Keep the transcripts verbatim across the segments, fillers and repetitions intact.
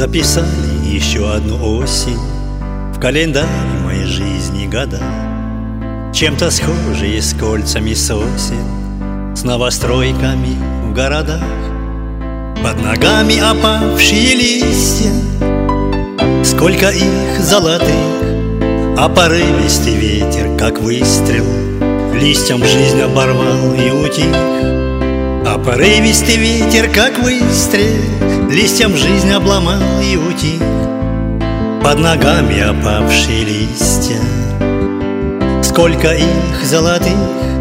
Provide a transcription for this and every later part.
Записали еще одну осень в календарь моей жизни года, чем-то схожие с кольцами сосен, с новостройками в городах. Под ногами опавшие листья, сколько их золотых, а порывистый ветер, как выстрел, листьям жизнь оборвал и утих. А порывистый ветер, как выстрел, листьям жизнь обломал и утих. Под ногами опавшие листья, сколько их золотых.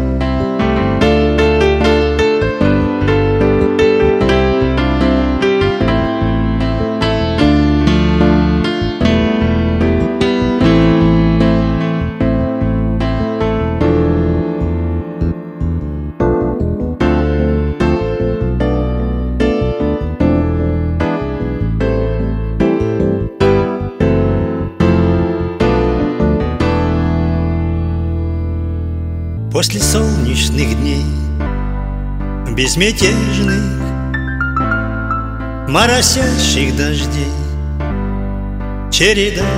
После солнечных дней, безмятежных, моросящих дождей, череда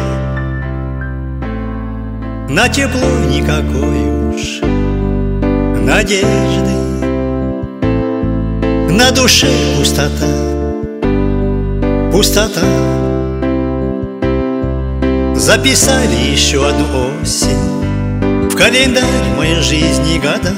на тепло никакой уж надежды, на душе пустота, пустота. Записали еще одну осень в календарь моей жизни года.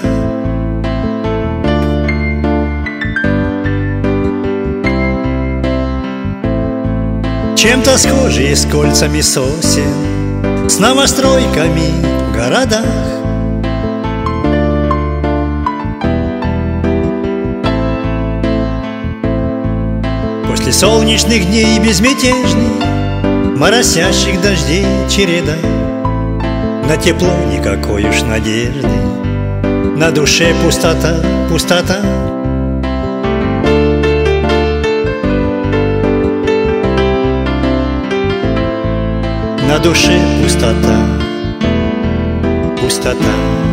Чем-то схожие с кольцами сосен, с новостройками в городах. После солнечных дней безмятежных, моросящих дождей череда, на тепло никакой уж надежды, на душе пустота, пустота. На душе пустота, пустота.